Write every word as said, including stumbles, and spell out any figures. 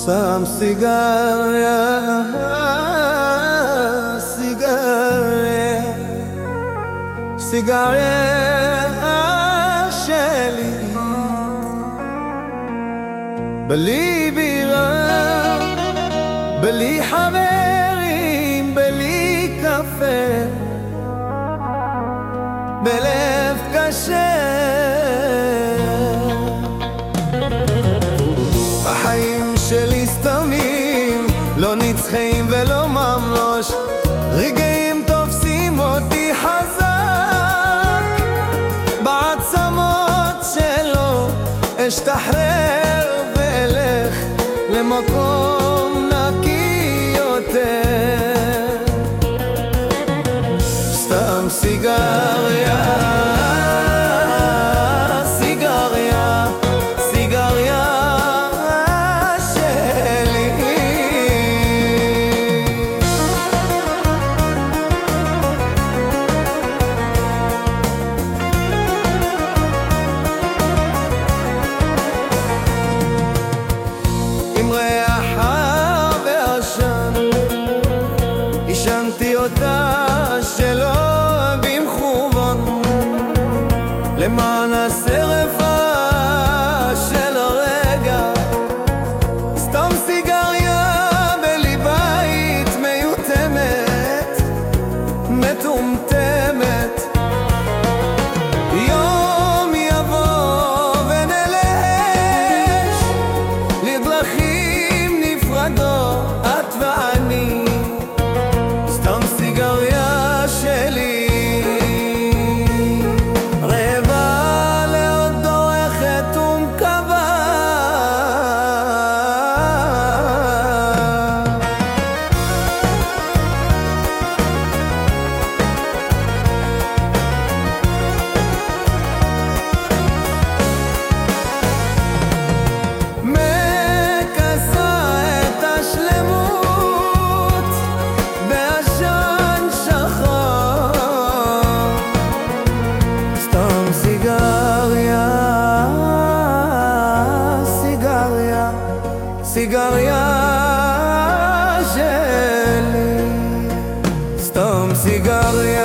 סתם סיגריה, סיגריה, סיגריה שלי, בלי בירה, בלי חברים, בלי קפה, בלב קשה. החיים שלי סתמים, לא נצחיים ולא ממש, רגעים תופסים אותי חזק בעצמות שלו, אשתחרר ואלך למקום נקי יותר. סתם סיגריה, סיגריה, סיגריה שלי. עם ריח חם ועשן עישנתי אותה שלא במכוון, למען השרפה של הרגע. סתם סיגריה בלי בית, מיותמת, מטומטמת. יום יבוא ונלך לדרכים נפרדות, את ואני. סתם סיגריה שלי, רעבה לעוד דורכת ומקווה. מכסה את השלמות בעשן שחור. סתם סיגריה, סיגריה, סיגריה שלי. סתם סיגריה.